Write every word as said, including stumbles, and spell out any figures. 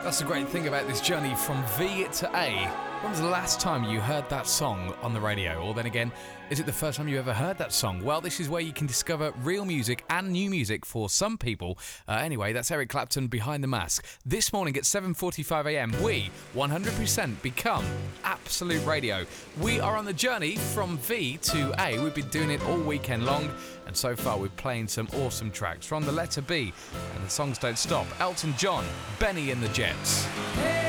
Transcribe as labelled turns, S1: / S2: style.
S1: That's the great thing about this journey from V to A. When was the last time you heard that song on the radio? Or then again, is it the first time you ever heard that song? Well, this is where you can discover real music and new music for some people. Uh, anyway, that's Eric Clapton, Behind the Mask. This morning at seven forty-five a m, we one hundred percent become Absolute Radio. We are on the journey from V to A. We've been doing it all weekend long, and so far we're playing some awesome tracks from the letter B, and the songs don't stop. Elton John, Benny and the Jets.
S2: Hey!